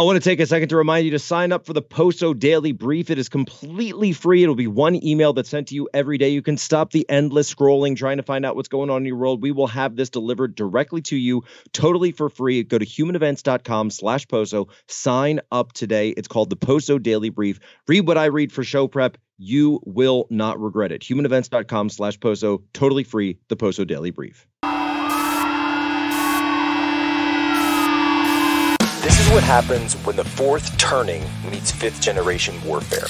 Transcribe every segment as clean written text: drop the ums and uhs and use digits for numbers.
I want to take a second to remind you to sign up for the Poso Daily Brief. It is completely free. It'll be one email that's sent to you every day. You can stop the endless scrolling, trying to find out what's going on in your world. We will have this delivered directly to you, totally for free. Go to humanevents.com/Poso. Sign up today. It's called the Poso Daily Brief. Read what I read for show prep. You will not regret it. humanevents.com/Poso. Totally free. The Poso Daily Brief. This is what happens when the fourth turning meets fifth generation warfare.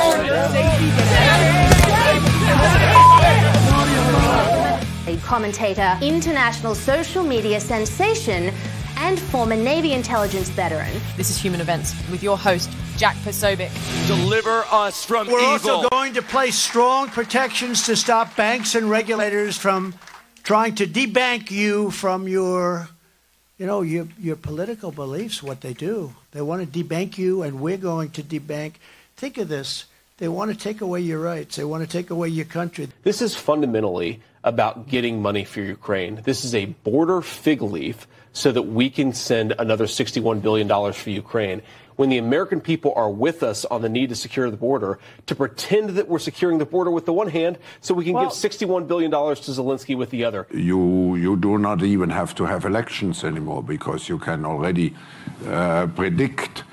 A commentator, international social media sensation, and former Navy intelligence veteran. This is Human Events with your host, Jack Posobiec. Deliver us from evil. We're also going to place strong protections to stop banks and regulators from trying to debank you from your political beliefs, what they do. They want to debank you, and we're going to debank. Think of this. They want to take away your rights. They want to take away your country. This is fundamentally about getting money for Ukraine. This is a border fig leaf so that we can send another $61 billion for Ukraine. When the American people are with us on the need to secure the border, to pretend that we're securing the border with the one hand so we can give $61 billion to Zelensky with the other. You do not even have to have elections anymore because you can already predict,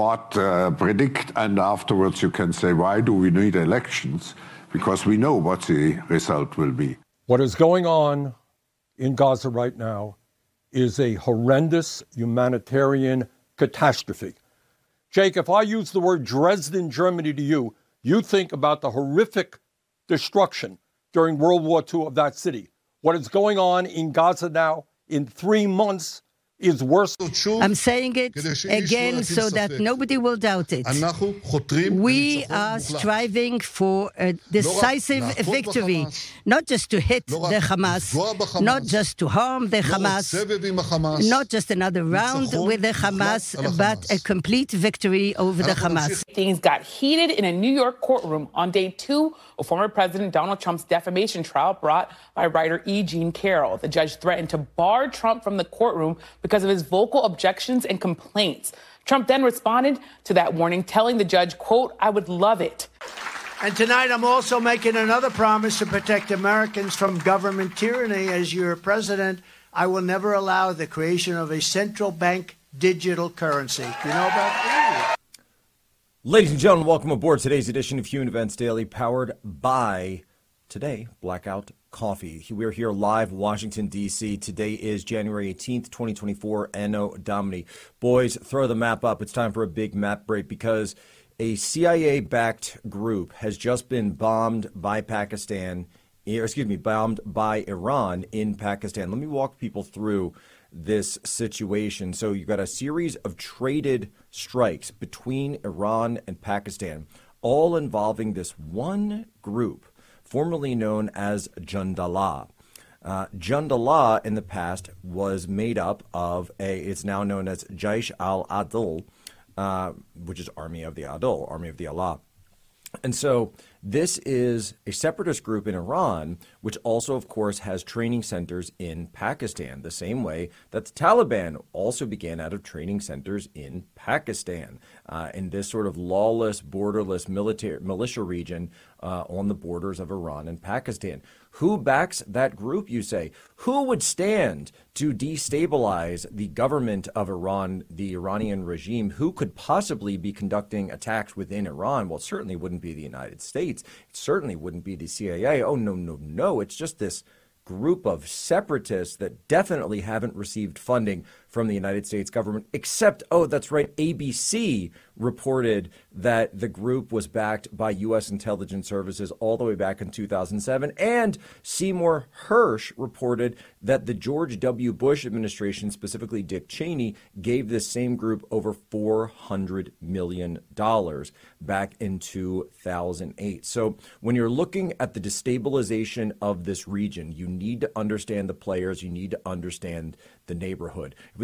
and afterwards you can say, why do we need elections? Because we know what the result will be. What is going on in Gaza right now is a horrendous humanitarian catastrophe. Jake, if I use the word Dresden, Germany to you, you think about the horrific destruction during World War II of that city. What is going on in Gaza now in 3 months is worse. I'm saying it again so that nobody will doubt it. We are striving for a decisive victory, not just to hit the Hamas, not just to harm the Hamas, not just another round with the Hamas, but a complete victory over the Hamas. Things got heated in a New York courtroom on day 2 of former President Donald Trump's defamation trial brought by writer E. Jean Carroll. The judge threatened to bar Trump from the courtroom because of his vocal objections and complaints. Trump then responded to that warning, telling the judge, quote, "I would love it." And tonight I'm also making another promise to protect Americans from government tyranny. As your president, I will never allow the creation of a central bank digital currency. Do you know about that? Ladies and gentlemen, welcome aboard today's edition of Human Events Daily, powered by, today, Blackout Coffee. We're here live, Washington, D.C. Today is January 18th, 2024, Anno Domini. Boys, throw the map up. It's time for a big map break because a CIA-backed group has just been bombed by bombed by Iran in Pakistan. Let me walk people through this situation. So you've got a series of traded strikes between Iran and Pakistan, all involving this one group, formerly known as Jundallah. Jundallah in the past was made up of it's now known as Jaish al-Adl, which is Army of the Adl, Army of the Allah. And so this is a separatist group in Iran, which also, of course, has training centers in Pakistan, the same way that the Taliban also began out of training centers in Pakistan, in this sort of lawless, borderless militia region on the borders of Iran and Pakistan. Who backs that group, you say? Who would stand to destabilize the government of Iran, the Iranian regime? Who could possibly be conducting attacks within Iran? Well, it certainly wouldn't be the United States. It certainly wouldn't be the CIA. Oh, no. It's just this group of separatists that definitely haven't received funding from the United States government, except, that's right, ABC reported that the group was backed by U.S. intelligence services all the way back in 2007, and Seymour Hersh reported that the George W. Bush administration, specifically Dick Cheney, gave this same group over $400 million back in 2008. So when you're looking at the destabilization of this region, you need to understand the players, you need to understand the neighborhood. If we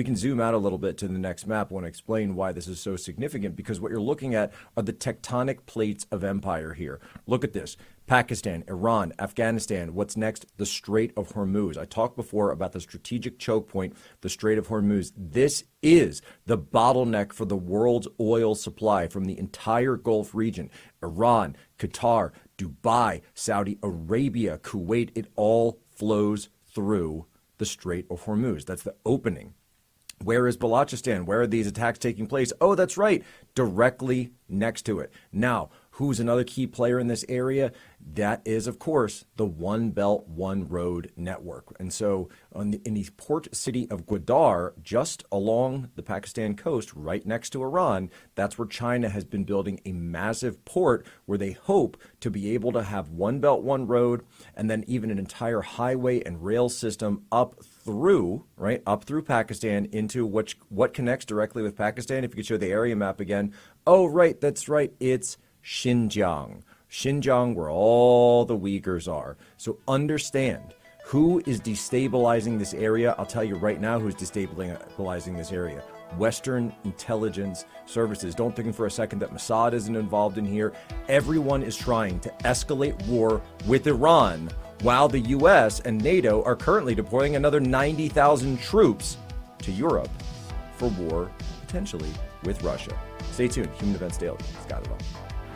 we can zoom out a little bit to the next map. I want to explain why this is so significant, because what you're looking at are the tectonic plates of empire here. Look at this. Pakistan, Iran, Afghanistan. What's next? The Strait of Hormuz. I talked before about the strategic choke point, the Strait of Hormuz. This is the bottleneck for the world's oil supply from the entire Gulf region. Iran, Qatar, Dubai, Saudi Arabia, Kuwait, it all flows through the Strait of Hormuz. That's the opening. Where is Balochistan? Where are these attacks taking place? Oh, that's right, directly next to it. Now, who's another key player in this area? That is, of course, the One Belt, One Road network. And so in the port city of Gwadar, just along the Pakistan coast, right next to Iran, that's where China has been building a massive port where they hope to be able to have One Belt, One Road, and then even an entire highway and rail system up through Pakistan into what connects directly with Pakistan. If you could show the area map again. Oh, right, that's right. It's Xinjiang, where all the Uyghurs are. So understand who is destabilizing this area. I'll tell you right now who's destabilizing this area. Western intelligence services. Don't think for a second that Mossad isn't involved in here. Everyone is trying to escalate war with Iran, while the U.S. and NATO are currently deploying another 90,000 troops to Europe for war, potentially, with Russia. Stay tuned. Human Events Daily. It's got it all.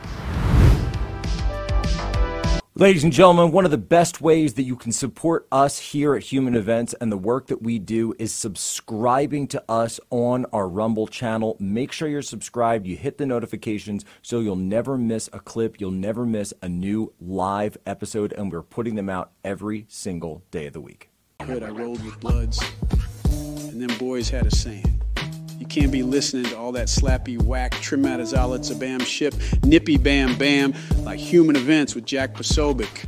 Ladies and gentlemen, one of the best ways that you can support us here at Human Events and the work that we do is subscribing to us on our Rumble channel. Make sure you're subscribed. You hit the notifications so you'll never miss a clip. You'll never miss a new live episode, and we're putting them out every single day of the week. Good, I rolled with Bloods, and them boys had a saying. You can't be listening to all that slappy whack, trim out his outlets, a bam ship, nippy bam bam, like Human Events with Jack Posobiec.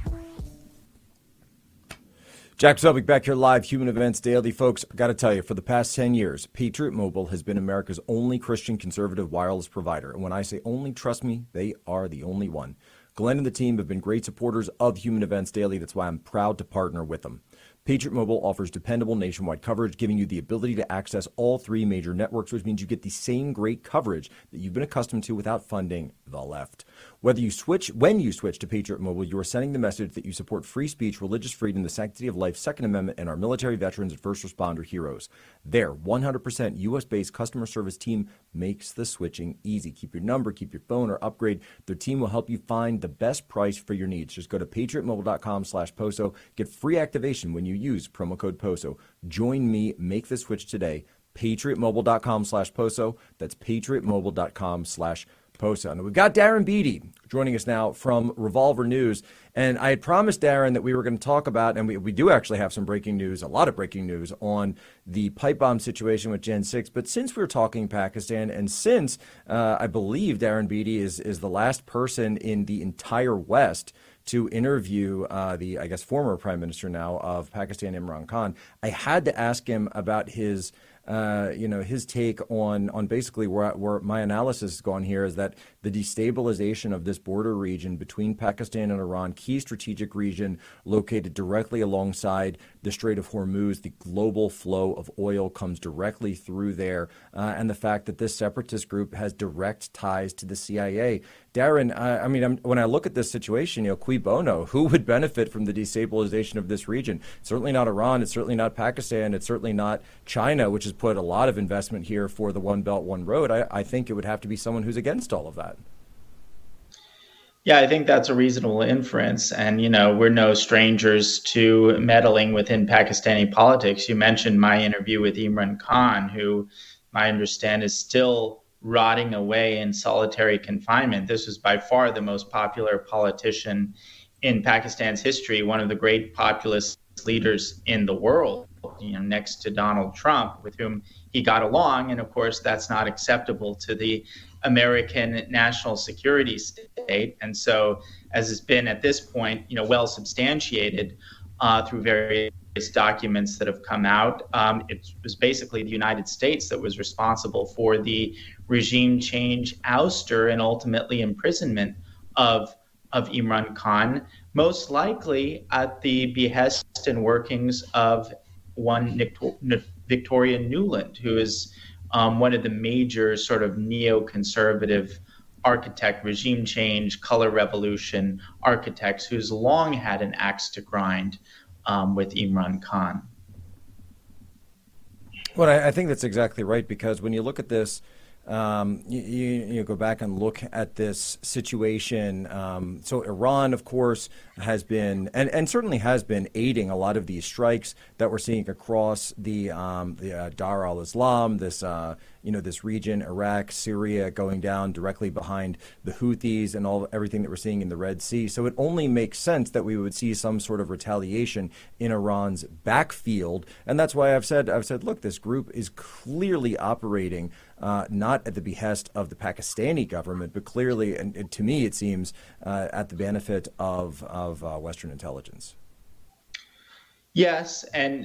Jack Posobiec back here live, Human Events Daily. Folks, I got to tell you, for the past 10 years, Patriot Mobile has been America's only Christian conservative wireless provider. And when I say only, trust me, they are the only one. Glenn and the team have been great supporters of Human Events Daily. That's why I'm proud to partner with them. Patriot Mobile offers dependable nationwide coverage, giving you the ability to access all three major networks, which means you get the same great coverage that you've been accustomed to without funding the left. When you switch to Patriot Mobile, you are sending the message that you support free speech, religious freedom, the sanctity of life, Second Amendment, and our military veterans and first responder heroes. Their 100% U.S.-based customer service team makes the switching easy. Keep your number, keep your phone, or upgrade. Their team will help you find the best price for your needs. Just go to patriotmobile.com/POSO. Get free activation when you use promo code POSO. Join me. Make the switch today. patriotmobile.com/POSO. That's patriotmobile.com/POSO. And we've got Darren Beattie joining us now from Revolver News. And I had promised Darren that we were going to talk about, and we do actually have some breaking news, a lot of breaking news on the pipe bomb situation with Gen 6. But since we're talking Pakistan, and since I believe Darren Beattie is the last person in the entire West to interview the, I guess, former prime minister now of Pakistan, Imran Khan, I had to ask him about his take on basically where my analysis has gone here is that the destabilization of this border region between Pakistan and Iran, key strategic region located directly alongside the Strait of Hormuz, the global flow of oil comes directly through there, and the fact that this separatist group has direct ties to the CIA. Darren, when I look at this situation, cui bono, who would benefit from the destabilization of this region? It's certainly not Iran. It's certainly not Pakistan. It's certainly not China, which has put a lot of investment here for the One Belt, One Road. I think it would have to be someone who's against all of that. Yeah, I think that's a reasonable inference. And, we're no strangers to meddling within Pakistani politics. You mentioned my interview with Imran Khan, who I understand is still rotting away in solitary confinement. This was by far the most popular politician in Pakistan's history, one of the great populist leaders in the world, next to Donald Trump, with whom he got along. And of course, that's not acceptable to the American national security state. And so, as has been at this point, well substantiated through various documents that have come out, it was basically the United States that was responsible for the regime change, ouster, and ultimately imprisonment of Imran Khan, most likely at the behest and workings of one Victoria Nuland, who is one of the major sort of neoconservative architect, regime change, color revolution architects who's long had an axe to grind with Imran Khan. Well, I think that's exactly right, because when you look at this, you go back and look at this situation. So Iran, of course, has been and certainly has been aiding a lot of these strikes that we're seeing across the Dar al-Islam, this region, Iraq, Syria, going down directly behind the Houthis and everything that we're seeing in the Red Sea. So it only makes sense that we would see some sort of retaliation in Iran's backfield, and that's why I've said, look, this group is clearly operating not at the behest of the Pakistani government, but clearly, and to me, it seems, at the benefit of Western intelligence. Yes, and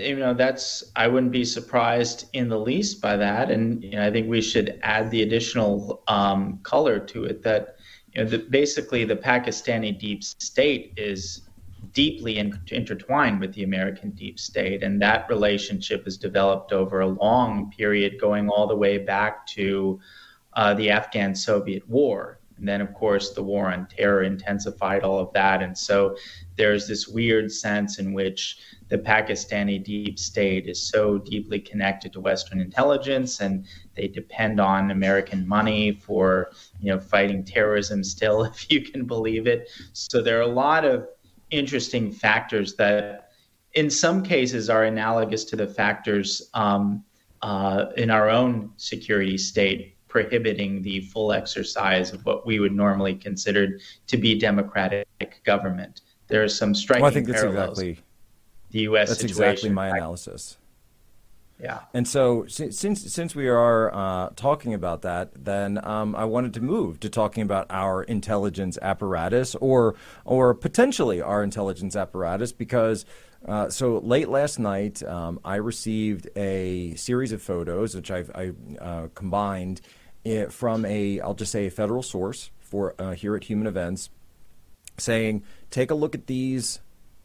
I wouldn't be surprised in the least by that, and I think we should add the additional color to it that basically the Pakistani deep state is deeply intertwined with the American deep state, and that relationship has developed over a long period, going all the way back to the Afghan-Soviet War. And then, of course, the war on terror intensified all of that. And so there's this weird sense in which the Pakistani deep state is so deeply connected to Western intelligence, and they depend on American money for, fighting terrorism still, if you can believe it. So there are a lot of interesting factors that in some cases are analogous to the factors in our own security state, prohibiting the full exercise of what we would normally consider to be democratic government. There are some striking parallels. I think that's exactly the U.S. That's situation. exactly my analysis. Yeah. And so since we are talking about that, then I wanted to move to talking about our intelligence apparatus, or potentially our intelligence apparatus, because so late last night I received a series of photos, which I combined from I'll just say a federal source for here at Human Events, saying, take a look at these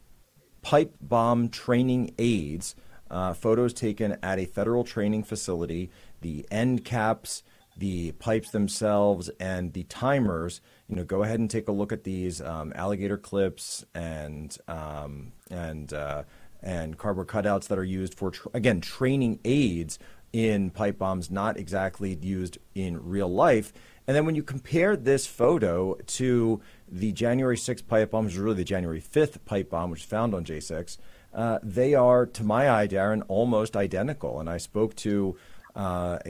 pipe bomb training aids, photos taken at a federal training facility, the end caps, the pipes themselves, and the timers. Go ahead and take a look at these alligator clips and cardboard cutouts that are used for, again, training aids in pipe bombs, not exactly used in real life. And then when you compare this photo to the January 6th pipe bomb, which is really the January 5th pipe bomb, which was found on J6, they are, to my eye, Darren, almost identical. And I spoke to an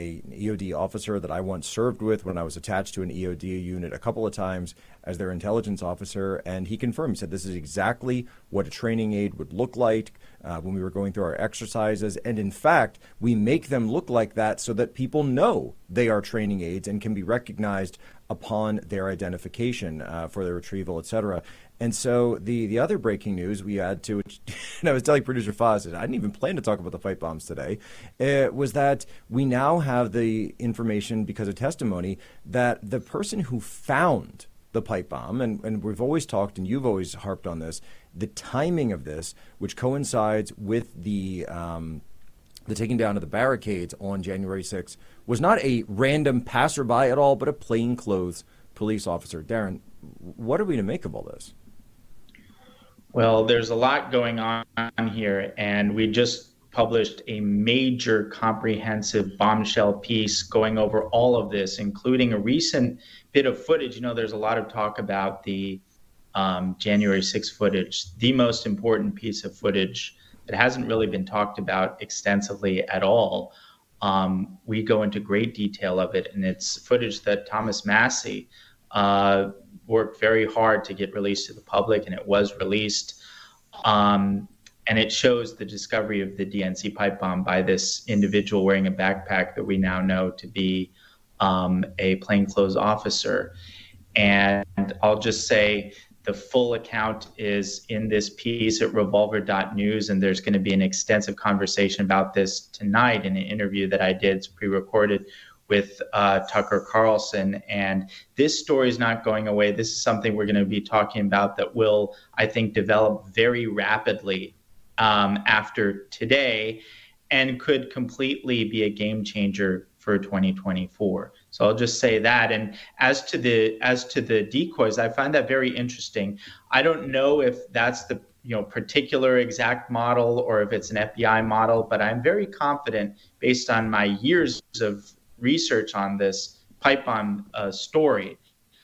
EOD officer that I once served with when I was attached to an EOD unit a couple of times as their intelligence officer, and he confirmed. He said this is exactly what a training aid would look like when we were going through our exercises. And in fact, we make them look like that so that people know they are training aids and can be recognized upon their identification for their retrieval, et cetera. And so the other breaking news we had to, which, and I was telling producer Foz, I didn't even plan to talk about the pipe bombs today, was that we now have the information, because of testimony, that the person who found the pipe bomb, and we've always talked, and you've always harped on this, the timing of this, which coincides with the taking down of the barricades on January 6th, was not a random passerby at all, but a plainclothes police officer. Darren, what are we to make of all this? Well, there's a lot going on here, and we just published a major comprehensive bombshell piece going over all of this, including a recent bit of footage. There's a lot of talk about the January 6th footage, the most important piece of footage that hasn't really been talked about extensively at all. We go into great detail of it, and it's footage that Thomas Massie worked very hard to get released to the public, and it was released. And it shows the discovery of the DNC pipe bomb by this individual wearing a backpack that we now know to be a plainclothes officer. And I'll just say the full account is in this piece at revolver.news, and there's going to be an extensive conversation about this tonight in an interview that I did. It's pre-recorded with Tucker Carlson. And this story is not going away. This is something we're going to be talking about that will, I think, develop very rapidly after today. and could completely be a game changer for 2024. So I'll just say that. And as to the decoys, I find that very interesting. I don't know if that's the particular exact model or if it's an FBI model, but I'm very confident based on my years of research on this pipe bomb story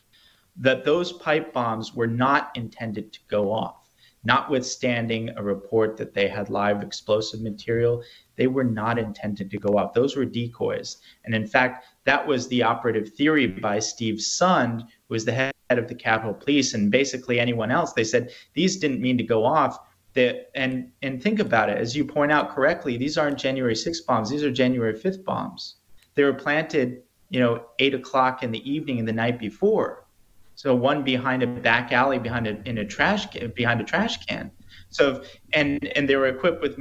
that those pipe bombs were not intended to go off. Notwithstanding a report that they had live explosive material, they were not intended to go off. Those were decoys. And in fact, that was the operative theory by Steve Sund, who was the head of the Capitol Police, and basically anyone else. They said these didn't mean to go off. And think about it, as you point out correctly, these aren't January 6th bombs. These are January 5th bombs. They were planted, 8 o'clock in the evening and the night before. So one behind a back alley, behind a trash can. So and they were equipped with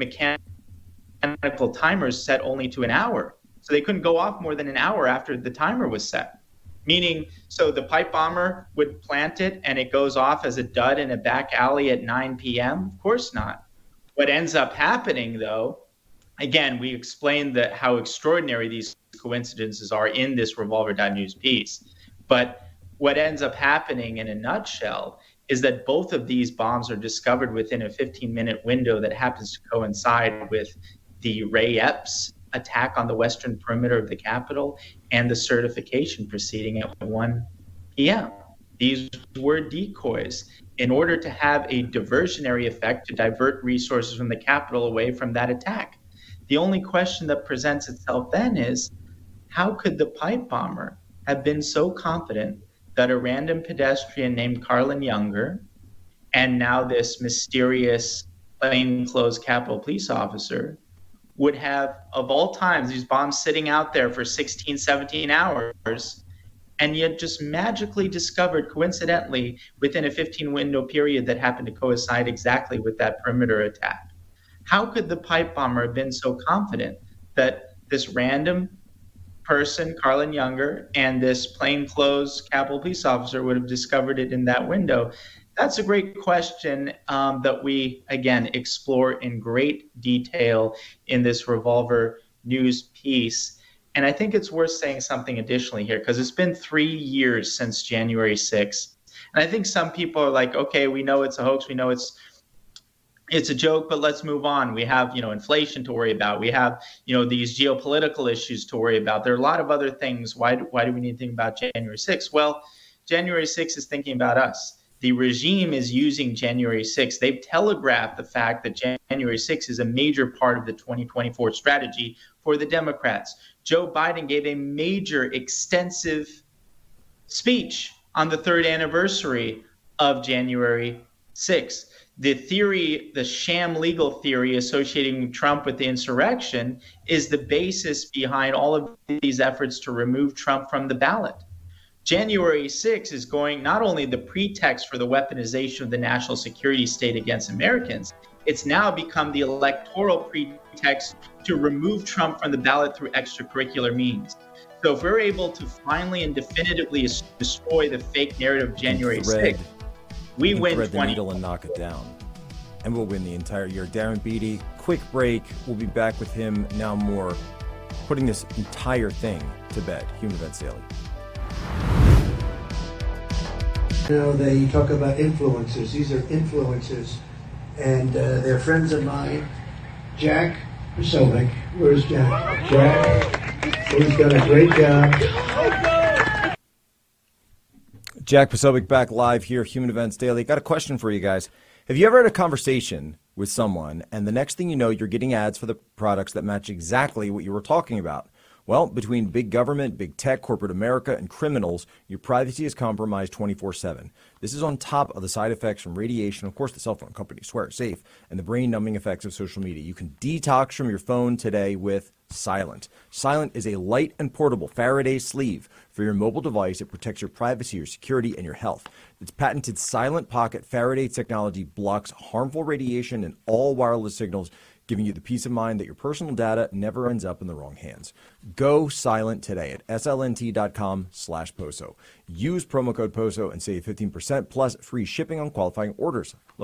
mechanical timers set only to an hour. So they couldn't go off more than an hour after the timer was set. Meaning, so the pipe bomber would plant it and it goes off as a dud in a back alley at 9 p.m.? Of course not. What ends up happening, though, again, we explained how extraordinary these coincidences are in this Revolver.News piece. But what ends up happening in a nutshell is that both of these bombs are discovered within a 15-minute window that happens to coincide with the Ray Epps attack on the western perimeter of the Capitol and the certification proceeding at 1 p.m. These were decoys in order to have a diversionary effect to divert resources from the Capitol away from that attack. The only question that presents itself then is, how could the pipe bomber have been so confident that a random pedestrian named Carlin Younger and now this mysterious plainclothes Capitol Police officer would have, of all times, these bombs sitting out there for 16, 17 hours, and yet just magically discovered, coincidentally, within a 15-window period that happened to coincide exactly with that perimeter attack? How could the pipe bomber have been so confident that this random person, Carlin Younger, and this plainclothes Capitol Police officer would have discovered it in that window? That's a great question that we, again, explore in great detail in this Revolver News piece. And I think it's worth saying something additionally here, because it's been 3 years since January 6th. And I think some people are like, okay, we know it's a hoax. We know it's a joke, but let's move on. We have, inflation to worry about. We have, these geopolitical issues to worry about. There are a lot of other things. Why do we need to think about January 6th? Well, January 6th is thinking about us. The regime is using January 6th. They've telegraphed the fact that January 6th is a major part of the 2024 strategy for the Democrats. Joe Biden gave a major, extensive speech on the 3rd anniversary of January 6th. The theory, the sham legal theory associating Trump with the insurrection, is the basis behind all of these efforts to remove Trump from the ballot. January 6th is going not only the pretext for the weaponization of the national security state against Americans, it's now become the electoral pretext to remove Trump from the ballot through extracurricular means. So if we're able to finally and definitively destroy the fake narrative of January 6th, we win thread the needle and knock it down. And we'll win the entire year. Darren Beattie, quick break. We'll be back with him now more, putting this entire thing to bed. Human Events Daily. They talk about influencers. These are influencers. And they're friends of mine. Jack Posobiec. Where's Jack? Jack, who's done a great job. Jack Posobiec back live here, Human Events Daily. Got a question for you guys. Have you ever had a conversation with someone and the next thing you know, you're getting ads for the products that match exactly what you were talking about? Well, between big government, big tech, corporate America, and criminals, your privacy is compromised 24/7. This is on top of the side effects from radiation. Of course, the cell phone companies swear it's safe, and the brain-numbing effects of social media. You can detox from your phone today with Silent. Silent is a light and portable Faraday sleeve for your mobile device. It protects your privacy, your security, and your health. Its patented Silent Pocket Faraday technology blocks harmful radiation and all wireless signals, giving you the peace of mind that your personal data never ends up in the wrong hands. Go silent today at slnt.com/POSO. Use promo code POSO and save 15% plus free shipping on qualifying orders. Look,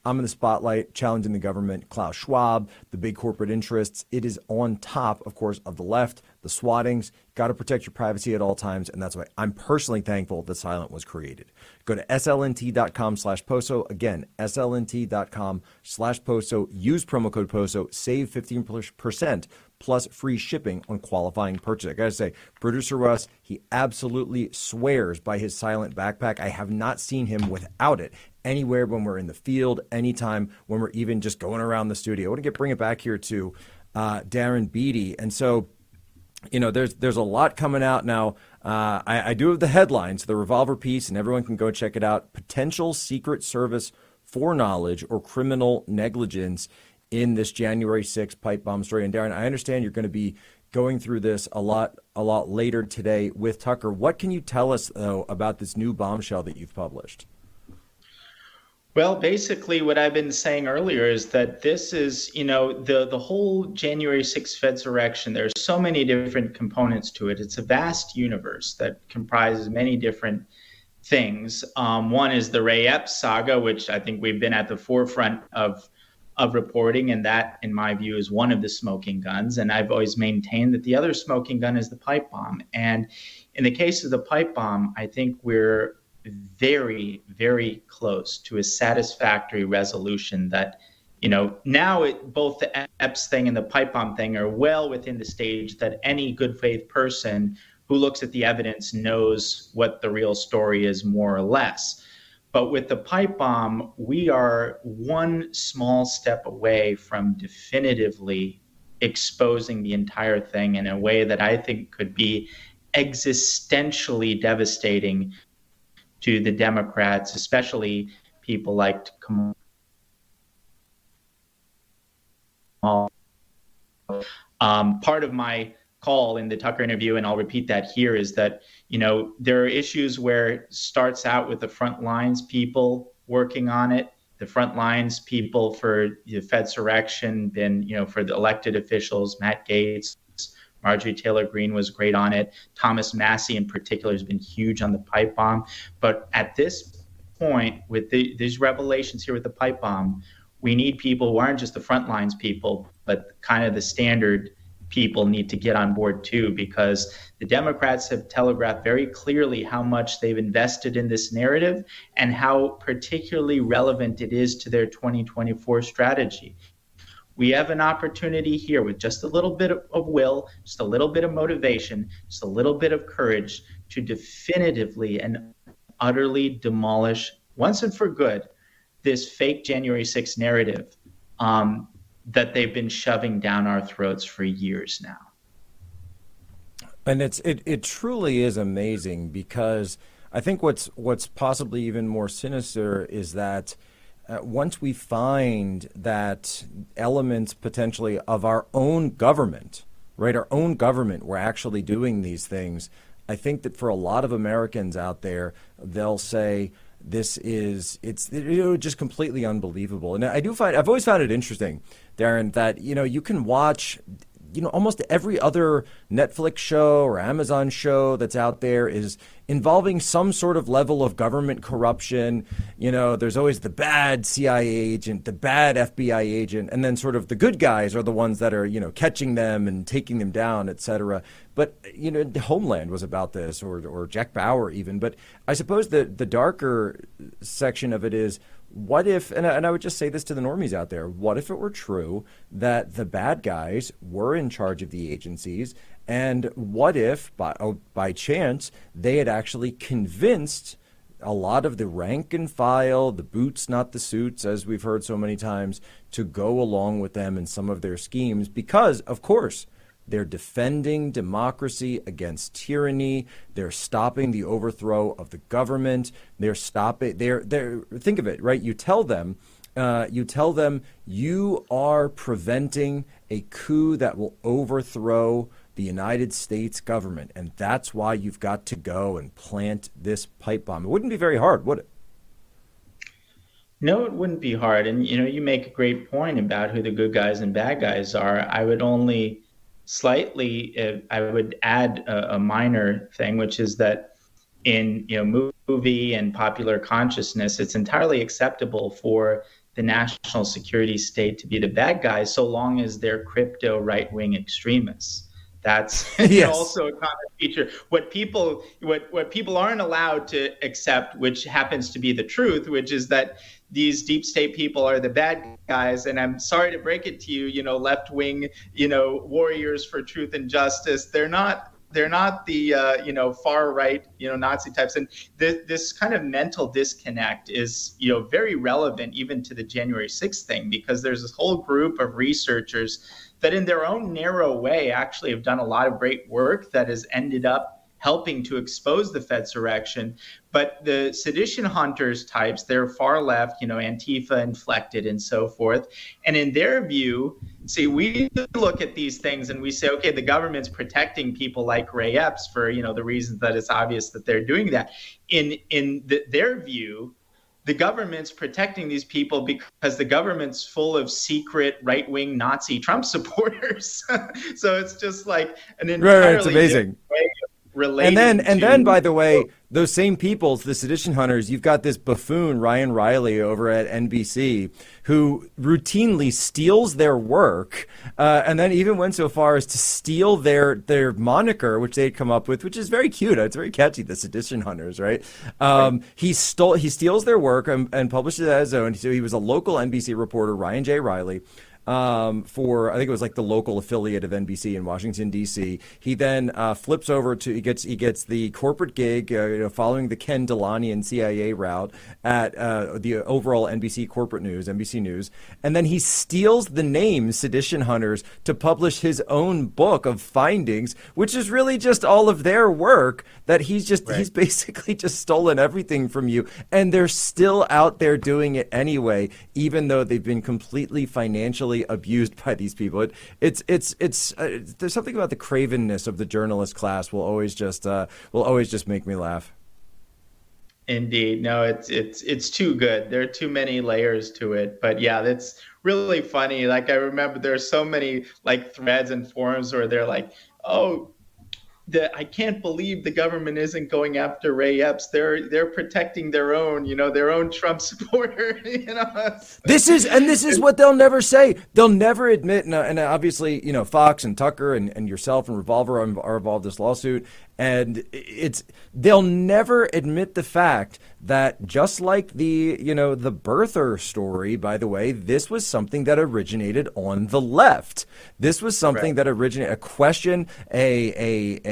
I'm in the spotlight challenging the government, Klaus Schwab, the big corporate interests. It is on top, of course, of the left, the swattings. Got to protect your privacy at all times. And that's why I'm personally thankful that Silent was created. Go to slnt.com/POSO. Again, slnt.com/POSO. Use promo code POSO. Save 15% plus free shipping on qualifying purchase. I got to say, producer Russ, he absolutely swears by his Silent backpack. I have not seen him without it anywhere when we're in the field, anytime when we're even just going around the studio. I want to bring it back here to Darren Beattie. And so, you know, there's a lot coming out now. I do have the headlines, the Revolver piece, and everyone can go check it out. Potential Secret Service foreknowledge or criminal negligence in this January 6th pipe bomb story. And Darren, I understand you're going to be going through this a lot later today with Tucker. What can you tell us, though, about this new bombshell that you've published? Well, basically what I've been saying earlier is that this is, you know, the whole January 6th Fedsurrection. There's so many different components to it. It's a vast universe that comprises many different things. One is the Ray Epps saga, which I think we've been at the forefront of reporting, and that, in my view, is one of the smoking guns. And I've always maintained that the other smoking gun is the pipe bomb. And in the case of the pipe bomb, I think we're very, very close to a satisfactory resolution that, you know, now both the Epps thing and the pipe bomb thing are well within the stage that any good faith person who looks at the evidence knows what the real story is, more or less. But with the pipe bomb, we are one small step away from definitively exposing the entire thing in a way that I think could be existentially devastating to the Democrats, especially people like Kamal. Part of my call in the Tucker interview, and I'll repeat that here, is that, you know, there are issues where it starts out with the front lines people working on it, the front lines people for the Fedsurrection, been, you know, for the elected officials, Matt Gaetz, Marjorie Taylor Greene was great on it. Thomas Massie in particular has been huge on the pipe bomb. But at this point, with these revelations here with the pipe bomb, we need people who aren't just the front lines people, but kind of the standard people need to get on board too, because the Democrats have telegraphed very clearly how much they've invested in this narrative and how particularly relevant it is to their 2024 strategy. We have an opportunity here with just a little bit of will, just a little bit of motivation, just a little bit of courage to definitively and utterly demolish, once and for good, this fake January 6th narrative that they've been shoving down our throats for years now. And it truly is amazing, because I think what's possibly even more sinister is that once we find that elements potentially of our own government, right, our own government, were actually doing these things, I think that for a lot of Americans out there, they'll say it's just completely unbelievable. And I've always found it interesting, Darren, that, you know, you can watch, you know, almost every other Netflix show or Amazon show that's out there is involving some sort of level of government corruption. You know, there's always the bad CIA agent, the bad FBI agent, and then sort of the good guys are the ones that are, you know, catching them and taking them down, et cetera. But, you know, Homeland was about this, or Jack Bauer even. But I suppose the darker section of it is, what if, and I would just say this to the normies out there, what if it were true that the bad guys were in charge of the agencies, and what if, by chance, they had actually convinced a lot of the rank and file, the boots, not the suits, as we've heard so many times, to go along with them in some of their schemes, because, of course, they're defending democracy against tyranny. They're stopping the overthrow of the government. They're think of it, right? You tell them you are preventing a coup that will overthrow the United States government, and that's why you've got to go and plant this pipe bomb. It wouldn't be very hard, would it? No, it wouldn't be hard. And, you know, you make a great point about who the good guys and bad guys are. I would only slightly, I would add a minor thing, which is that in, you know, movie and popular consciousness, it's entirely acceptable for the national security state to be the bad guys, so long as they're crypto right-wing extremists. That's yes. Also a common feature. What people aren't allowed to accept, which happens to be the truth, which is that these deep state people are the bad guys. And I'm sorry to break it to you, left-wing, warriors for truth and justice. They're not the far right, Nazi types. And this kind of mental disconnect is, very relevant even to the January 6th thing, because there's this whole group of researchers that in their own narrow way actually have done a lot of great work that has ended up helping to expose the Fedsurrection. But the sedition hunters types, they're far left, Antifa inflected and so forth. And in their view, we look at these things and we say, okay, the government's protecting people like Ray Epps for, the reasons that it's obvious that they're doing that. In their view, the government's protecting these people because the government's full of secret right-wing Nazi Trump supporters. So it's just like an entirely it's amazing. Way of and then, by the way, those same people, the sedition hunters, you've got this buffoon, Ryan Riley, over at NBC, who routinely steals their work, and then even went so far as to steal their moniker, which they'd come up with, which is very cute. It's very catchy, the sedition hunters, right? He steals their work and publishes it as his own. So he was a local NBC reporter, Ryan J. Riley. For I think it was like the local affiliate of NBC in Washington D.C. He then flips over to he gets the corporate gig following the Ken Delanian CIA route at the overall NBC corporate news, NBC News, and then he steals the name Sedition Hunters to publish his own book of findings, which is really just all of their work that he's basically just stolen everything from you, and they're still out there doing it anyway, even though they've been completely financially abused by these people. It's there's something about the cravenness of the journalist class will always just make me laugh. Indeed. No, it's too good. There are too many layers to it. But yeah, that's really funny. Like, I remember there's so many like threads and forums where they're like, I can't believe the government isn't going after Ray Epps. They're protecting their own Trump supporter. This is what they'll never say. They'll never admit, and obviously, Fox and Tucker and yourself and Revolver are involved in this lawsuit. And they'll never admit the fact that, just like the birther story, by the way, this was something that originated on the left. This was something that originated, a question, a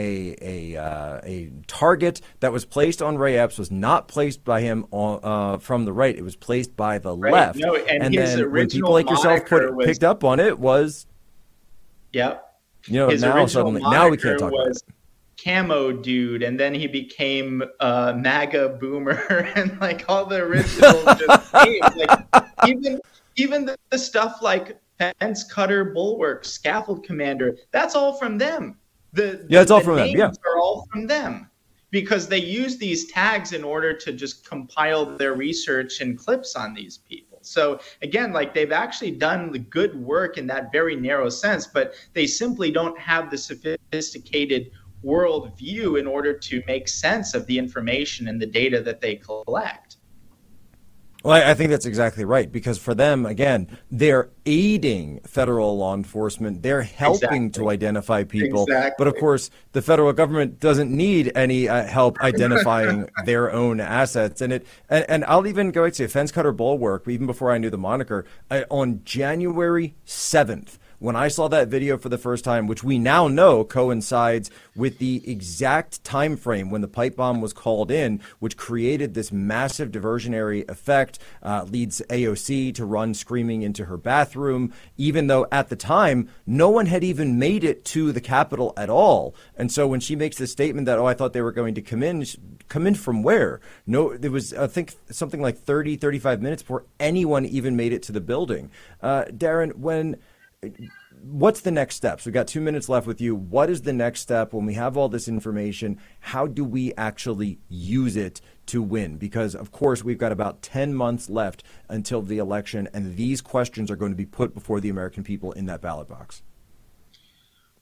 target that was placed on Ray Epps was not placed by him from the right. It was placed by the left. No, and then when people like yourself picked up on it was, yep. Now suddenly, now we can't talk about it. Camo dude, and then he became MAGA boomer, and like all the originals just came. Like even the stuff like fence cutter, bulwark, scaffold commander, that's all from them. It's all from them. Yeah, are all from them because they use these tags in order to just compile their research and clips on these people. So again, like, they've actually done the good work in that very narrow sense, but they simply don't have the sophisticated world view in order to make sense of the information and the data that they collect. Well, I think that's exactly right, because for them, again, they're aiding federal law enforcement. They're helping to identify people. But of course, the federal government doesn't need any help identifying their own assets. And I'll even go to Fence Cutter Bulwark, even before I knew the moniker, on January 7th. When I saw that video for the first time, which we now know coincides with the exact time frame when the pipe bomb was called in, which created this massive diversionary effect, leads AOC to run screaming into her bathroom, even though at the time, no one had even made it to the Capitol at all. And so when she makes the statement that, I thought they were going to come in from where? No, there was, I think, something like 30, 35 minutes before anyone even made it to the building. Darren, what's the next steps? We've got 2 minutes left with you. What is the next step when we have all this information? How do we actually use it to win? Because, of course, we've got about 10 months left until the election, and these questions are going to be put before the American people in that ballot box.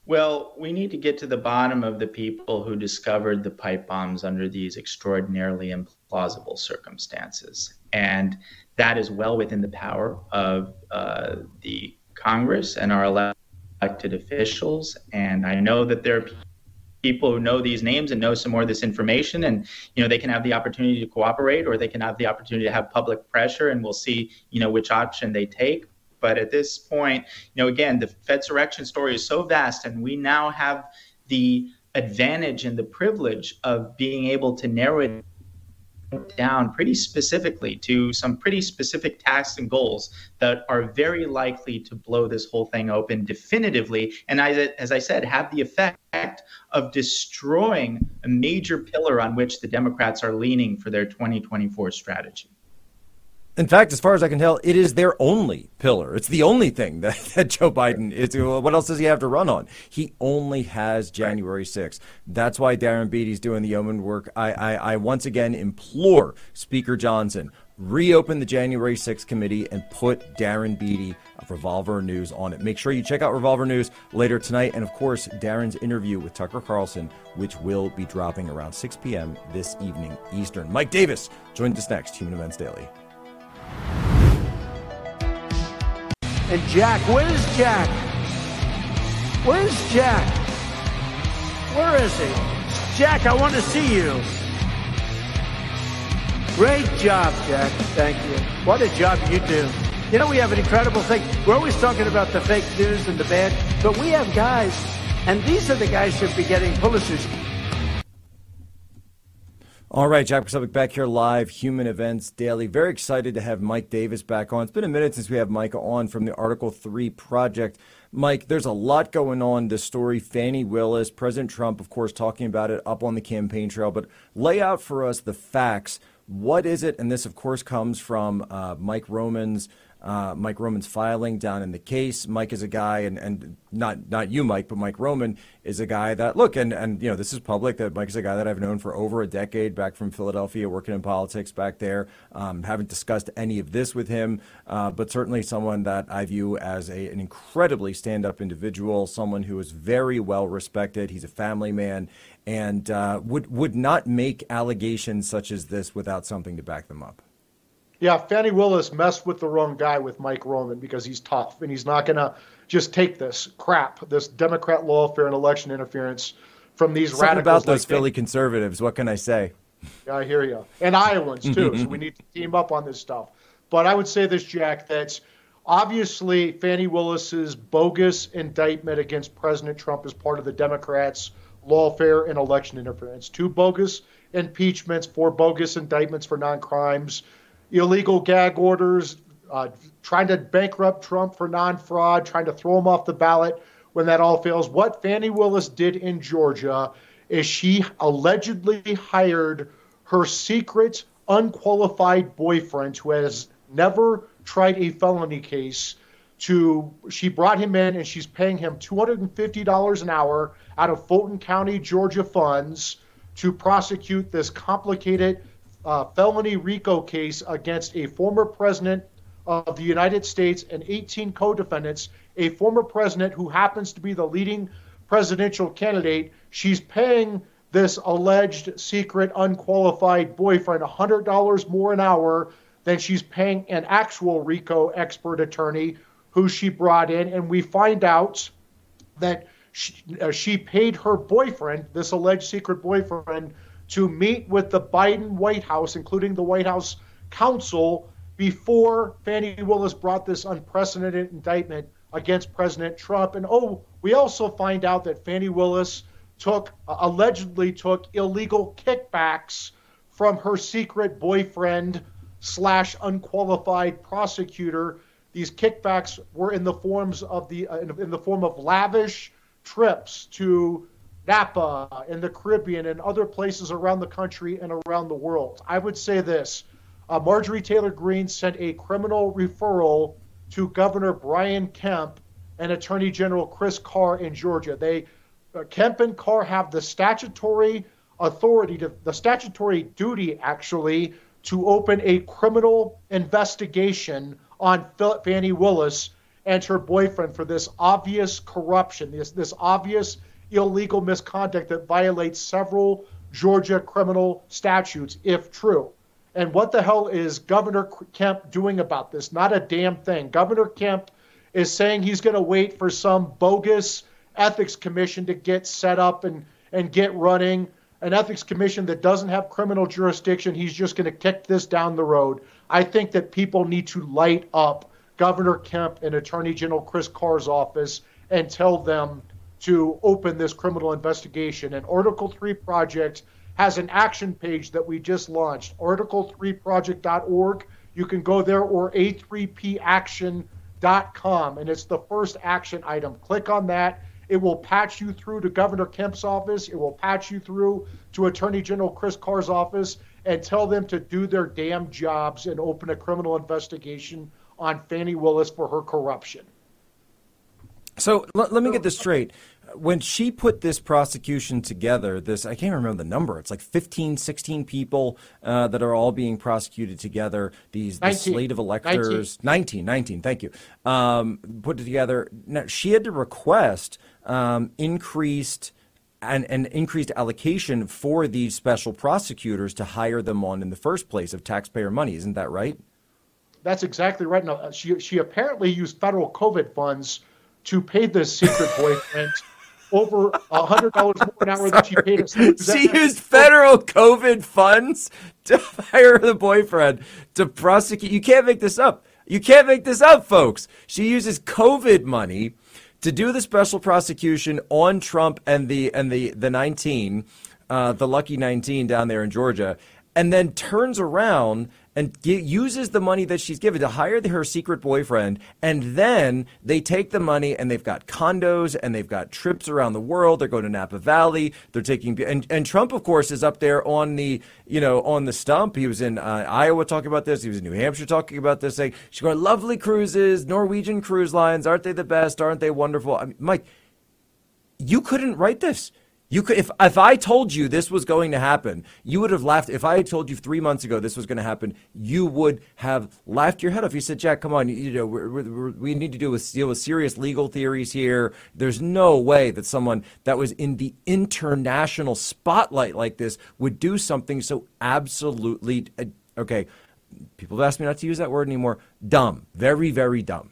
Well, we need to get to the bottom of the people who discovered the pipe bombs under these extraordinarily implausible circumstances. And that is well within the power of the Congress and our elected officials. And I know that there are people who know these names and know some more of this information, and they can have the opportunity to cooperate, or they can have the opportunity to have public pressure, and we'll see which option they take. But at this point, again, the Fedsurrection story is so vast, and we now have the advantage and the privilege of being able to narrow it down pretty specifically to some pretty specific tasks and goals that are very likely to blow this whole thing open definitively. And as I said, have the effect of destroying a major pillar on which the Democrats are leaning for their 2024 strategy. In fact, as far as I can tell, it is their only pillar. It's the only thing that Joe Biden is. What else does he have to run on? He only has January 6th. That's why Darren Beattie's doing the yeoman work. I once again implore Speaker Johnson, reopen the January 6th committee and put Darren Beattie of Revolver News on it. Make sure you check out Revolver News later tonight. And, of course, Darren's interview with Tucker Carlson, which will be dropping around 6 p.m. this evening Eastern. Mike Davis joins us next, Human Events Daily. And Jack, where's Jack? Where's Jack? Where is he? Jack, I want to see you. Great job, Jack. Thank you. What a job you do. We have an incredible thing. We're always talking about the fake news and the bad, but we have guys, and these are the guys who should be getting Pulitzers. All right, Jack Posobiec back here live, Human Events Daily. Very excited to have Mike Davis back on. It's been a minute since we have Mike on from the Article 3 Project. Mike, there's a lot going on. This story, Fani Willis, President Trump, of course, talking about it up on the campaign trail. But lay out for us the facts. What is it? And this, of course, comes from Mike Roman's filing down in the case. Mike is a guy, and not you, Mike, but Mike Roman is a guy that, look, and this is public, that Mike is a guy that I've known for over a decade, back from Philadelphia, working in politics back there. Haven't discussed any of this with him, but certainly someone that I view as an incredibly stand-up individual, someone who is very well respected. He's a family man, and would not make allegations such as this without something to back them up. Yeah, Fani Willis messed with the wrong guy with Mike Roman because he's tough, and he's not going to just take this crap, this Democrat lawfare and election interference from these radicals. Something about those Philly conservatives. What can I say? Yeah, I hear you. And Iowans, too, so we need to team up on this stuff. But I would say this, Jack, that obviously Fani Willis's bogus indictment against President Trump is part of the Democrats' lawfare and election interference. 2 bogus impeachments, 4 bogus indictments for non-crimes, illegal gag orders, trying to bankrupt Trump for non-fraud, trying to throw him off the ballot when that all fails. What Fani Willis did in Georgia is she allegedly hired her secret, unqualified boyfriend who has never tried a felony case she brought him in, and she's paying him $250 an hour out of Fulton County, Georgia funds to prosecute this complicated felony RICO case against a former president of the United States and 18 co-defendants, a former president who happens to be the leading presidential candidate. She's paying this alleged secret unqualified boyfriend $100 more an hour than she's paying an actual RICO expert attorney who she brought in. And we find out that she paid her boyfriend, this alleged secret boyfriend, to meet with the Biden White House, including the White House counsel, before Fani Willis brought this unprecedented indictment against President Trump. And we also find out that Fani Willis allegedly took illegal kickbacks from her secret boyfriend / unqualified prosecutor. These kickbacks were in the form of lavish trips to Napa in the Caribbean and other places around the country and around the world. I would say this. Marjorie Taylor Greene sent a criminal referral to Governor Brian Kemp and Attorney General Chris Carr in Georgia. Kemp and Carr have the statutory authority, the statutory duty, actually, to open a criminal investigation on Fani Willis. and her boyfriend for this obvious corruption, this obvious illegal misconduct that violates several Georgia criminal statutes, if true. And what the hell is Governor Kemp doing about this? Not a damn thing. Governor Kemp is saying he's going to wait for some bogus ethics commission to get set up and get running, an ethics commission that doesn't have criminal jurisdiction. He's just going to kick this down the road. I think that people need to light up Governor Kemp and Attorney General Chris Carr's office and tell them to open this criminal investigation. And Article 3 Project has an action page that we just launched, article3project.org. You can go there, or a3paction.com, and it's the first action item. Click on that. It will patch you through to Governor Kemp's office. It will patch you through to Attorney General Chris Carr's office and tell them to do their damn jobs and open a criminal investigation on Fani Willis for her corruption. So let me get this straight. When she put this prosecution together, I can't remember the number. It's like 15, 16 people that are all being prosecuted together. This slate of electors. 19, thank you. Put it together. Now, she had to request increased allocation for these special prosecutors to hire them on in the first place of taxpayer money. Isn't that right? That's exactly right. Now, she apparently used federal COVID funds to pay this secret boyfriend over $100 more an hour than she paid us. She used federal COVID funds to hire the boyfriend to prosecute. You can't make this up. You can't make this up, folks. She uses COVID money to do the special prosecution on Trump and the 19, the lucky 19 down there in Georgia, and then turns around and uses the money that she's given to hire her secret boyfriend. And then they take the money and they've got condos and they've got trips around the world. They're going to Napa Valley. They're taking, and Trump, of course, is up there on the stump. He was in Iowa talking about this. He was in New Hampshire talking about this, saying, she's going, lovely cruises, Norwegian Cruise Lines. Aren't they the best? Aren't they wonderful? I mean, Mike, you couldn't write this. You could, if I told you this was going to happen, you would have laughed. If I had told you 3 months ago this was going to happen, you would have laughed your head off. You said, Jack, come on, we need to deal with serious legal theories here. There's no way that someone that was in the international spotlight like this would do something so absolutely, okay, people have asked me not to use that word anymore, dumb, very, very dumb.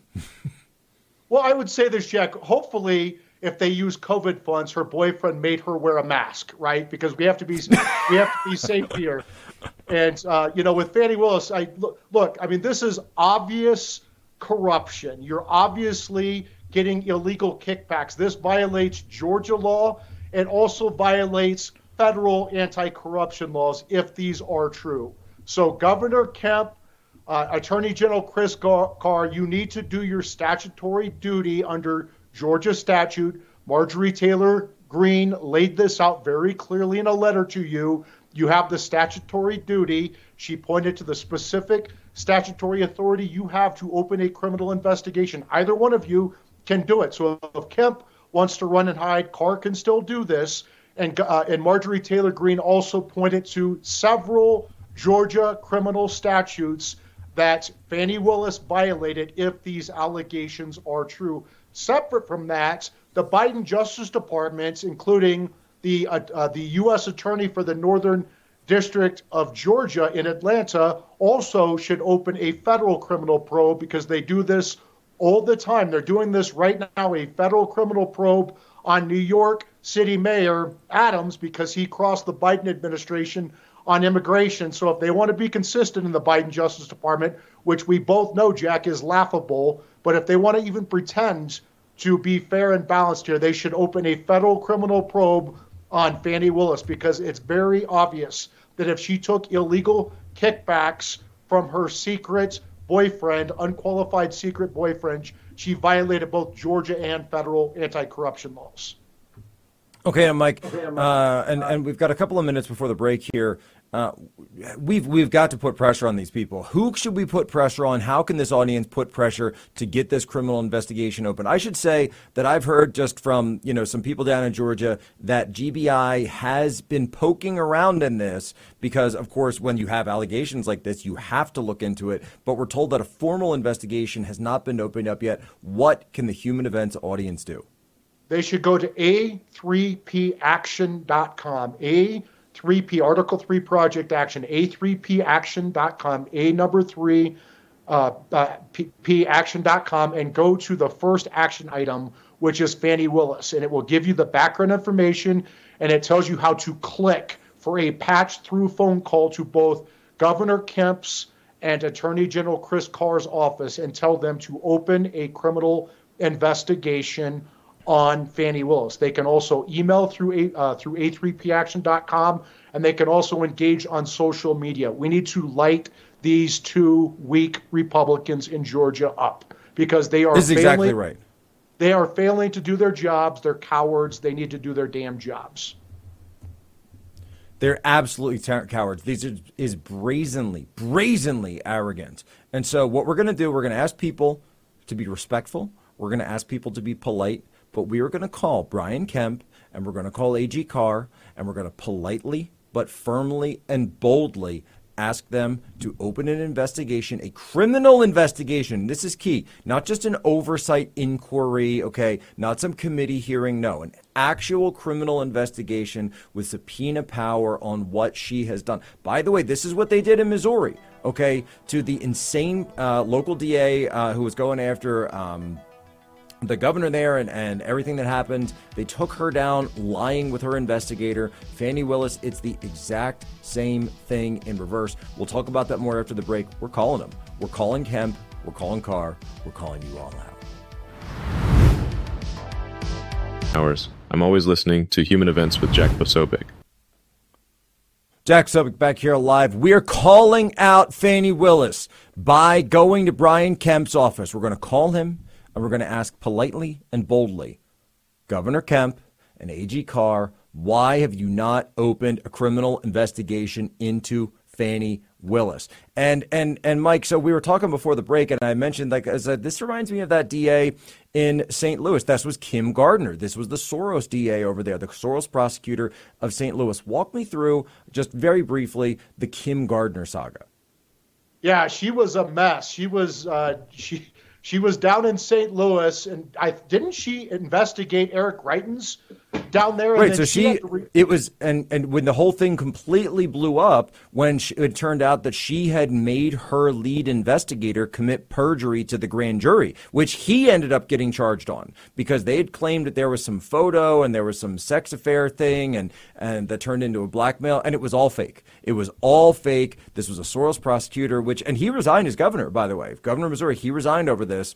Well, I would say this, Jack, hopefully, if they use COVID funds, her boyfriend made her wear a mask, right? Because we have to be safe here. And with Fani Willis, look. I mean, this is obvious corruption. You're obviously getting illegal kickbacks. This violates Georgia law and also violates federal anti-corruption laws if these are true. So, Governor Kemp, Attorney General Chris Carr, you need to do your statutory duty under Georgia statute. Marjorie Taylor Greene laid this out very clearly in a letter to you. You have the statutory duty. She pointed to the specific statutory authority you have to open a criminal investigation. Either one of you can do it. So if Kemp wants to run and hide, Carr can still do this. And Marjorie Taylor Greene also pointed to several Georgia criminal statutes that Fani Willis violated if these allegations are true. Separate from that, the Biden Justice Department, including the U.S. Attorney for the Northern District of Georgia in Atlanta, also should open a federal criminal probe because they do this all the time. They're doing this right now, a federal criminal probe on New York City Mayor Adams because he crossed the Biden administration on immigration. So if they want to be consistent in the Biden Justice Department, which we both know, Jack, is laughable, but if they want to even pretend to be fair and balanced here, they should open a federal criminal probe on Fani Willis because it's very obvious that if she took illegal kickbacks from her secret boyfriend, unqualified secret boyfriend, she violated both Georgia and federal anti-corruption laws. Okay, Mike, and we've got a couple of minutes before the break here. We've got to put pressure on these people. Who should we put pressure on? How can this audience put pressure to get this criminal investigation open? I should say that I've heard just from some people down in Georgia that GBI has been poking around in this because, of course, when you have allegations like this, you have to look into it. But we're told that a formal investigation has not been opened up yet. What can the Human Events audience do? They should go to a3paction.com. A3P, Article 3 Project Action, a3paction.com, P-action.com, and go to the first action item, which is Fani Willis. And it will give you the background information, and it tells you how to click for a patch-through phone call to both Governor Kemp's and Attorney General Chris Carr's office and tell them to open a criminal investigation on Fani Willis. They can also email through a3paction.com, and they can also engage on social media. We need to light these two weak Republicans in Georgia up because they are This is exactly right. They are failing to do their jobs. They're cowards. They need to do their damn jobs. They're absolutely cowards. These is brazenly arrogant. And so what we're going to do, we're going to ask people to be respectful. We're going to ask people to be polite. But we are going to call Brian Kemp, and we're going to call A.G. Carr, and we're going to politely but firmly and boldly ask them to open an investigation, a criminal investigation. This is key. Not just an oversight inquiry, okay? Not some committee hearing. No, an actual criminal investigation with subpoena power on what she has done. By the way, this is what they did in Missouri, okay? To the insane local DA who was going after the governor there and everything that happened. They took her down lying with her investigator, Fani Willis. It's the exact same thing in reverse. We'll talk about that more after the break. We're calling them. We're calling Kemp. We're calling Carr. We're calling you all out. I'm always listening to Human Events with Jack Posobiec. Jack Posobiec back here live. We are calling out Fani Willis by going to Brian Kemp's office. We're going to call him. And we're going to ask politely and boldly, Governor Kemp and A.G. Carr, why have you not opened a criminal investigation into Fani Willis? And Mike, so we were talking before the break, and I mentioned, this reminds me of that DA in St. Louis. This was Kim Gardner. This was the Soros DA over there, the Soros prosecutor of St. Louis. Walk me through, just very briefly, the Kim Gardner saga. Yeah, she was a mess. She was She was down in St. Louis, and didn't she investigate Eric Greitens down there? Right. So it was, and when the whole thing completely blew up, when it turned out that she had made her lead investigator commit perjury to the grand jury, which he ended up getting charged on because they had claimed that there was some photo and there was some sex affair thing, and that turned into a blackmail, and it was all fake. It was all fake. This was a Soros prosecutor, and he resigned as governor, by the way. Governor of Missouri, he resigned over this.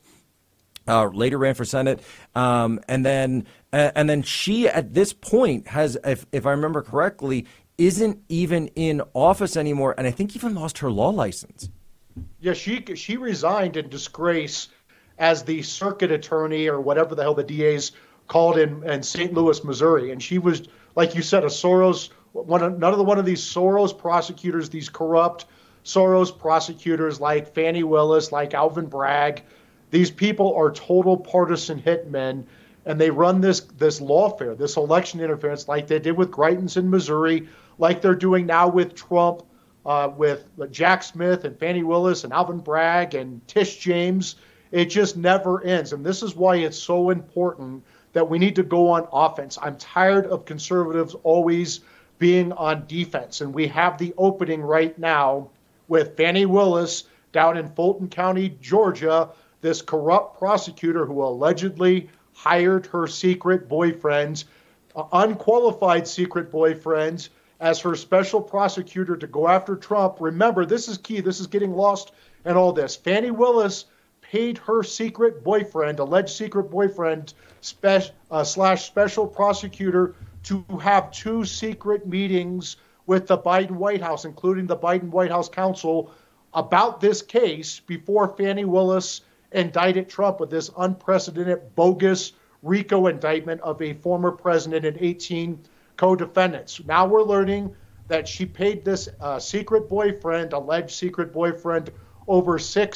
Later ran for Senate, and then she at this point has, if I remember correctly, isn't even in office anymore, and I think even lost her law license. Yeah, she resigned in disgrace as the circuit attorney or whatever the hell the DA's called in St. Louis, Missouri, and she was, like you said, a Soros one of these Soros prosecutors, these corrupt Soros prosecutors like Fani Willis, like Alvin Bragg. These people are total partisan hitmen, and they run this lawfare, this election interference, like they did with Greitens in Missouri, like they're doing now with Trump, with Jack Smith and Fani Willis and Alvin Bragg and Tish James. It just never ends, and this is why it's so important that we need to go on offense. I'm tired of conservatives always being on defense, and we have the opening right now with Fani Willis down in Fulton County, Georgia, this corrupt prosecutor who allegedly hired her secret boyfriends, unqualified secret boyfriends, as her special prosecutor to go after Trump. Remember, this is key. This is getting lost in all this. Fani Willis paid her secret boyfriend, alleged secret boyfriend, slash special prosecutor to have 2 secret meetings with the Biden White House, including the Biden White House counsel, about this case before Fani Willis indicted Trump with this unprecedented, bogus, RICO indictment of a former president and 18 co-defendants. Now we're learning that she paid this secret boyfriend, alleged secret boyfriend, over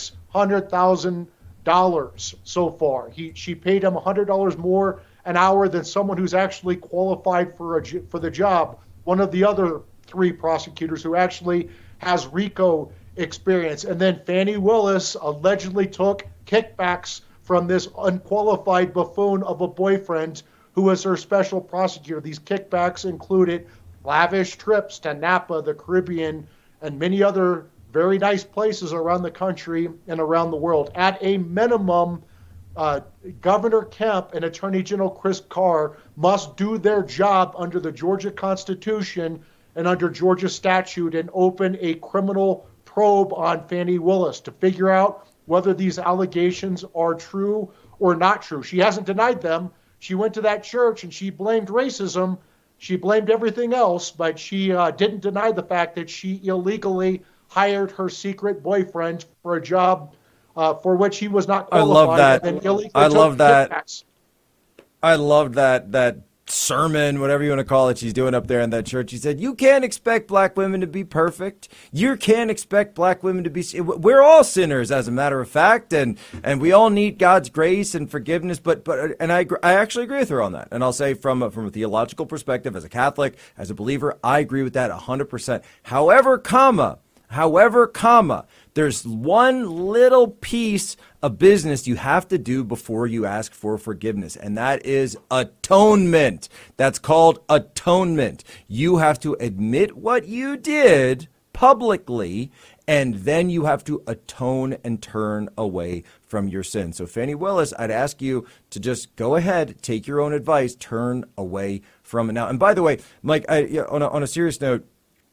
$600,000 so far. She paid him $100 more an hour than someone who's actually qualified for the job. One of the other 3 prosecutors who actually has RICO experience. And then Fani Willis allegedly took kickbacks from this unqualified buffoon of a boyfriend who was her special prosecutor. These kickbacks included lavish trips to Napa, the Caribbean, and many other very nice places around the country and around the world. At a minimum, Governor Kemp and Attorney General Chris Carr must do their job under the Georgia Constitution and under Georgia statute and open a criminal probe on Fani Willis to figure out whether these allegations are true or not true. She hasn't denied them. She went to that church and she blamed racism. She blamed everything else, but she didn't deny the fact that she illegally hired her secret boyfriend for a job for which he was not qualified. I love that. I love that sermon, whatever you want to call it, she's doing up there in that church. She said, you can't expect black women to be perfect. You can't expect black women to be, we're all sinners, as a matter of fact, and we all need God's grace and forgiveness, but I actually agree with her on that. And I'll say from a theological perspective, as a Catholic, as a believer, I agree with that 100%. However, there's one little piece of business you have to do before you ask for forgiveness, and that is atonement. That's called atonement. You have to admit what you did publicly, and then you have to atone and turn away from your sin. So Fani Willis, I'd ask you to just go ahead, take your own advice, turn away from it now. And by the way, Mike, on a serious note,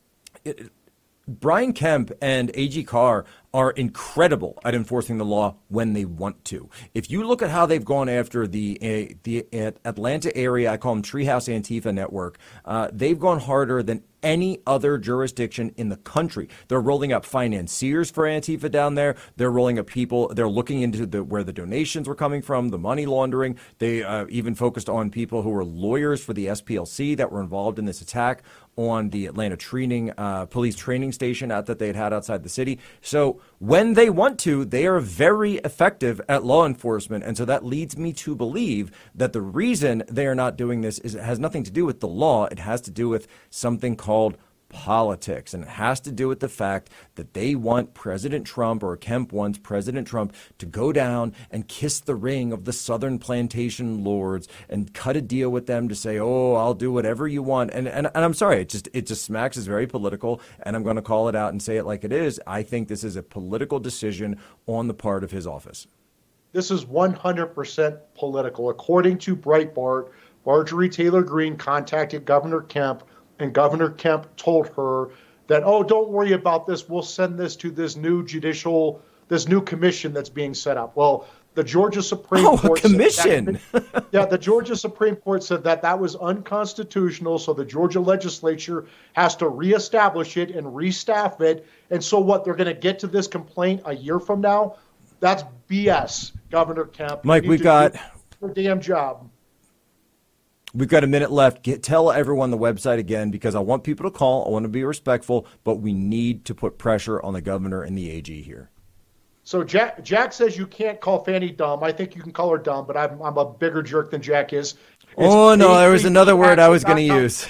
Brian Kemp and A.G. Carr are incredible at enforcing the law when they want to. If you look at how they've gone after the Atlanta area, I call them Treehouse Antifa network, they've gone harder than any other jurisdiction in the country. They're rolling up financiers for Antifa down there. They're rolling up people. They're looking into where the donations were coming from, the money laundering. They even focused on people who were lawyers for the SPLC that were involved in this attack on the Atlanta police training station that they had outside the city. So when they want to, they are very effective at law enforcement. And so that leads me to believe that the reason they are not doing this is it has nothing to do with the law. It has to do with something called politics. And it has to do with the fact that they want President Trump, or Kemp wants President Trump, to go down and kiss the ring of the Southern plantation lords and cut a deal with them to say, oh, I'll do whatever you want. And I'm sorry, it just smacks as very political, and I'm going to call it out and say it like it is. I think this is a political decision on the part of his office. This is 100% political. According to Breitbart, Marjorie Taylor Greene contacted Governor Kemp, and Governor Kemp told her that, oh, don't worry about this. We'll send this to this new commission that's being set up. Well, the Georgia Supreme Court. Commission. The Georgia Supreme Court said that was unconstitutional. So the Georgia legislature has to reestablish it and restaff it. And so what? They're going to get to this complaint a year from now? That's BS, Governor Kemp. Mike, we've got your damn job. We've got a minute left. Tell everyone the website again, because I want people to call. I want to be respectful, but we need to put pressure on the governor and the AG here. So Jack says you can't call Fani dumb. I think you can call her dumb, but I'm a bigger jerk than Jack is. There was another word I was going to use.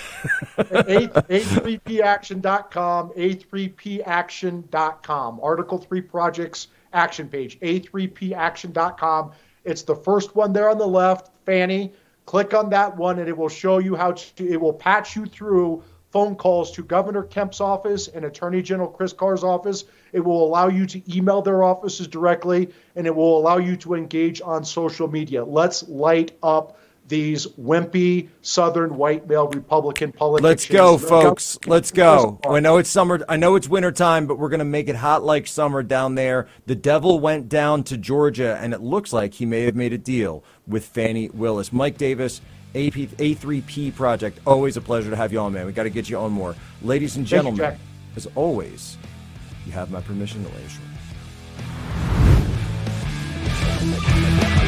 A3PAction.com, A3PAction.com. Article 3 Projects Action page, A3PAction.com. It's the first one there on the left, Fani. Click on that one, and it will show you it will patch you through phone calls to Governor Kemp's office and Attorney General Chris Carr's office. It will allow you to email their offices directly, and it will allow you to engage on social media. Let's light up these wimpy Southern white male Republican politicians. Let's go, folks. Let's go. I know it's summer. I know it's wintertime, but we're going to make it hot like summer down there. The devil went down to Georgia, and it looks like he may have made a deal with Fani Willis. Mike Davis, A3P Project. Always a pleasure to have you on, man. We got to get you on more. Ladies and gentlemen, as always, you have my permission to lay a short.